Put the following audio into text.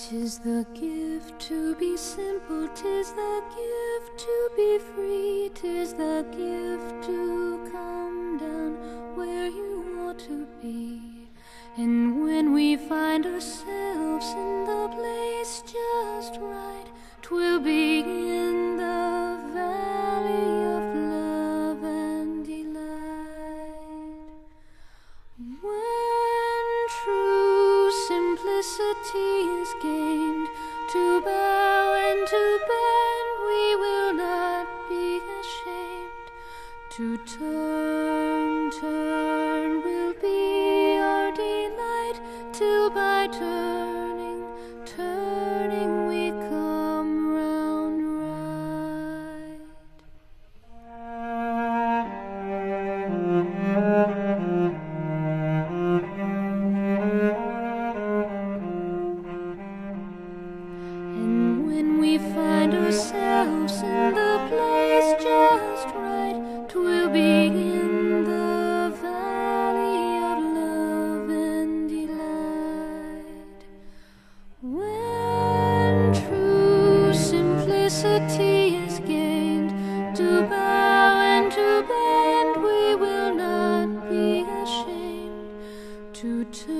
'Tis the gift to be simple, 'tis the gift to be free, 'tis the gift to come down where you ought to be. And when we find ourselves in the place just right, 'twill be in the valley of love and delight. When true simplicity is gained, to bow and to bend we will not be ashamed. To turn will be our delight, till by turning we come round right. And when we find ourselves in the place just right, 'twill be in the valley of love and delight. When true simplicity is gained, to bow and to bend we will not be ashamed. To turn